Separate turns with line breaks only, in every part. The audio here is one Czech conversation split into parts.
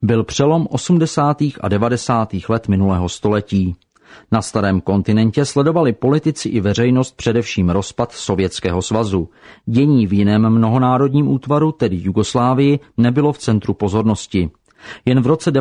Byl přelom 80. a 90. let minulého století. Na starém kontinentě sledovali politici i veřejnost především rozpad Sovětského svazu. Dění v jiném mnohonárodním útvaru, tedy Jugoslávii, nebylo v centru pozornosti. Jen v roce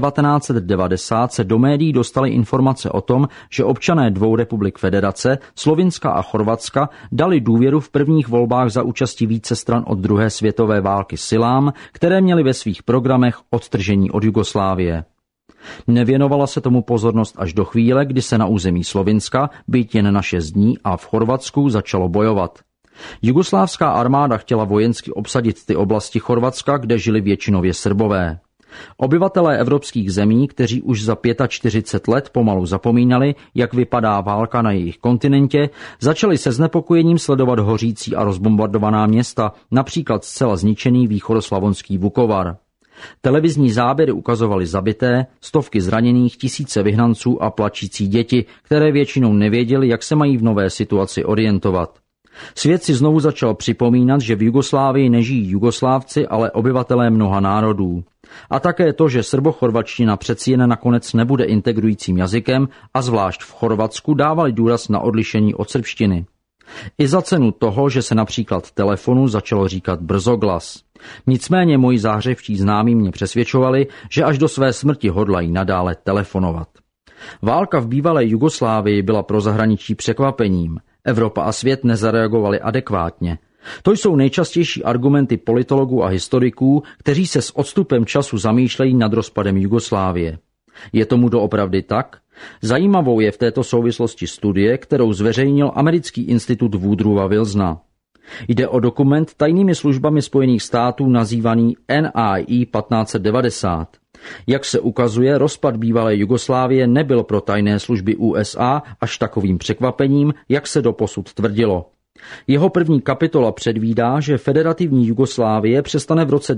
1990 se do médií dostaly informace o tom, že občané dvou republik federace, Slovinska a Chorvatska, dali důvěru v prvních volbách za účasti více stran od druhé světové války silám, které měly ve svých programech odtržení od Jugoslávie. Nevěnovala se tomu pozornost až do chvíle, kdy se na území Slovinska, byť jen na 6 dní, a v Chorvatsku začalo bojovat. Jugoslávská armáda chtěla vojensky obsadit ty oblasti Chorvatska, kde žili většinově Srbové. Obyvatelé evropských zemí, kteří už za 45 let pomalu zapomínali, jak vypadá válka na jejich kontinentě, začali se znepokojením sledovat hořící a rozbombardovaná města, například zcela zničený východoslavonský Vukovar. Televizní záběry ukazovaly zabité, stovky zraněných, tisíce vyhnanců a plačící děti, které většinou nevěděli, jak se mají v nové situaci orientovat. Svět si znovu začal připomínat, že v Jugoslávii nežijí Jugoslávci, ale obyvatelé mnoha národů. A také to, že srbochorvačtina přeci jen nakonec nebude integrujícím jazykem a zvlášť v Chorvatsku dávali důraz na odlišení od srbštiny. I za cenu toho, že se například telefonu začalo říkat brzoglas. Nicméně moji záhřevští známí mě přesvědčovali, že až do své smrti hodlají nadále telefonovat. Válka v bývalé Jugoslávii byla pro zahraničí překvapením. Evropa a svět nezareagovali adekvátně. To jsou nejčastější argumenty politologů a historiků, kteří se s odstupem času zamýšlejí nad rozpadem Jugoslávie. Je tomu doopravdy tak? Zajímavou je v této souvislosti studie, kterou zveřejnil americký institut Woodrowa Wilsona. Jde o dokument tajnými službami Spojených států nazývaný NIE 1590. Jak se ukazuje, rozpad bývalé Jugoslávie nebyl pro tajné služby USA až takovým překvapením, jak se doposud tvrdilo. Jeho první kapitola předvídá, že federativní Jugoslávie přestane v roce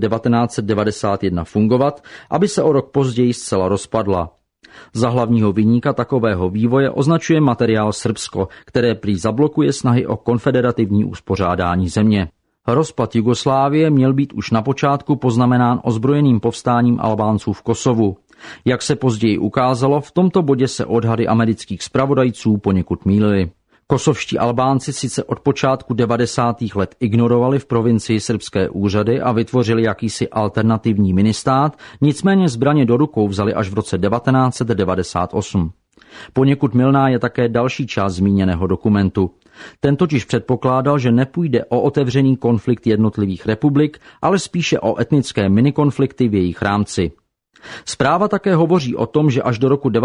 1991 fungovat, aby se o rok později zcela rozpadla. Za hlavního viníka takového vývoje označuje materiál Srbsko, které prý zablokuje snahy o konfederativní uspořádání země. Rozpad Jugoslávie měl být už na počátku poznamenán ozbrojeným povstáním Albánců v Kosovu. Jak se později ukázalo, v tomto bodě se odhady amerických zpravodajců poněkud mýlily. Kosovští Albánci sice od počátku 90. let ignorovali v provincii srbské úřady a vytvořili jakýsi alternativní ministát, nicméně zbraně do rukou vzali až v roce 1998. Poněkud mylná je také další část zmíněného dokumentu. Ten totiž předpokládal, že nepůjde o otevřený konflikt jednotlivých republik, ale spíše o etnické minikonflikty v jejich rámci. Zpráva také hovoří o tom, že až do roku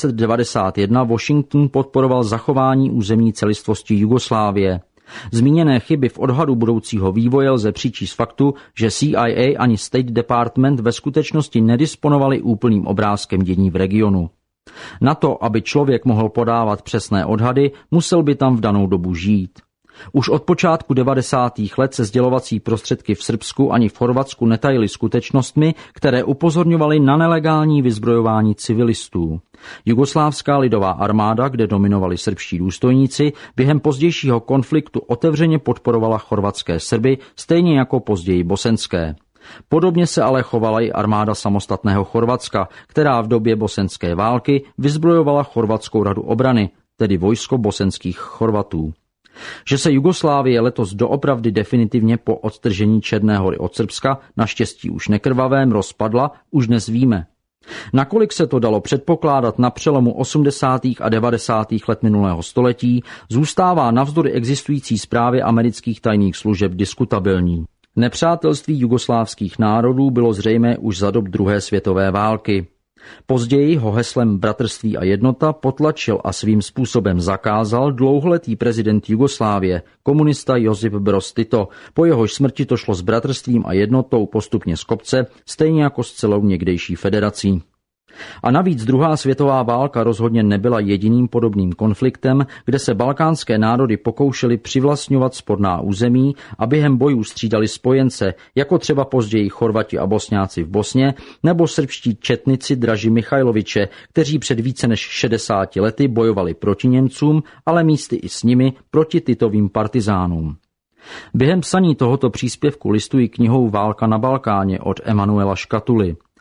1991 Washington podporoval zachování územní celistvosti Jugoslávie. Zmíněné chyby v odhadu budoucího vývoje lze přičíst faktu, že CIA ani State Department ve skutečnosti nedisponovali úplným obrázkem dění v regionu. Na to, aby člověk mohl podávat přesné odhady, musel by tam v danou dobu žít. Už od počátku 90. let se sdělovací prostředky v Srbsku ani v Chorvatsku netajily skutečnostmi, které upozorňovaly na nelegální vyzbrojování civilistů. Jugoslávská lidová armáda, kde dominovali srbští důstojníci, během pozdějšího konfliktu otevřeně podporovala chorvatské Srby, stejně jako později bosenské. Podobně se ale chovala i armáda samostatného Chorvatska, která v době bosenské války vyzbrojovala Chorvatskou radu obrany, tedy vojsko bosenských Chorvatů. Že se Jugoslávie letos doopravdy definitivně po odtržení Černé Hory od Srbska, naštěstí už nekrvavém, rozpadla, už dnes víme. Nakolik se to dalo předpokládat na přelomu 80. a 90. let minulého století, zůstává navzdory existující zprávě amerických tajných služeb diskutabilní. Nepřátelství jugoslávských národů bylo zřejmé už za dob druhé světové války. Později ho heslem Bratrství a jednota potlačil a svým způsobem zakázal dlouholetý prezident Jugoslávie, komunista Josip Broz Tito. Po jehož smrti to šlo s bratrstvím a jednotou postupně z kopce, stejně jako s celou někdejší federací. A navíc druhá světová válka rozhodně nebyla jediným podobným konfliktem, kde se balkánské národy pokoušely přivlastňovat sporná území a během bojů střídali spojence, jako třeba později Chorvati a Bosňáci v Bosně, nebo srbští četnici Draži Mihajloviče, kteří před více než 60 lety bojovali proti Němcům, ale místy i s nimi proti Titovým partizánům. Během psaní tohoto příspěvku listuji knihou Válka na Balkáně od Emanuela Škatuly.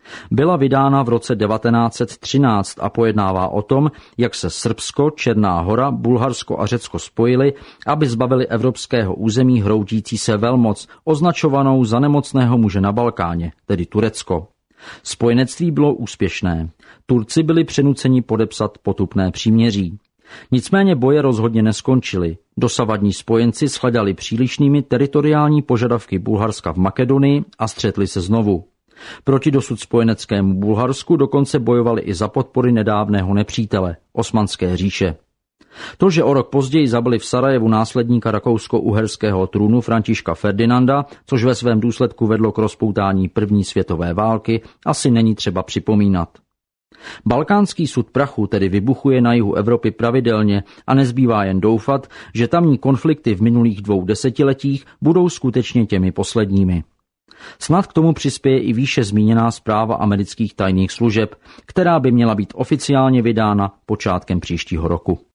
Byla vydána v roce 1913 a pojednává o tom, jak se Srbsko, Černá Hora, Bulharsko a Řecko spojili, aby zbavili evropského území hroutící se velmoc, označovanou za nemocného muže na Balkáně, tedy Turecko. Spojenectví bylo úspěšné. Turci byli přinuceni podepsat potupné příměří. Nicméně boje rozhodně neskončily. Dosavadní spojenci shledali přílišnými teritoriální požadavky Bulharska v Makedonii a střetli se znovu. Proti dosud spojeneckému Bulharsku dokonce bojovali i za podpory nedávného nepřítele, Osmanské říše. To, že o rok později zabili v Sarajevu následníka rakousko-uherského trůnu Františka Ferdinanda, což ve svém důsledku vedlo k rozpoutání první světové války, asi není třeba připomínat. Balkánský sud prachu tedy vybuchuje na jihu Evropy pravidelně a nezbývá jen doufat, že tamní konflikty v minulých 2 desetiletích budou skutečně těmi posledními. Snad k tomu přispěje i výše zmíněná zpráva amerických tajných služeb, která by měla být oficiálně vydána počátkem příštího roku.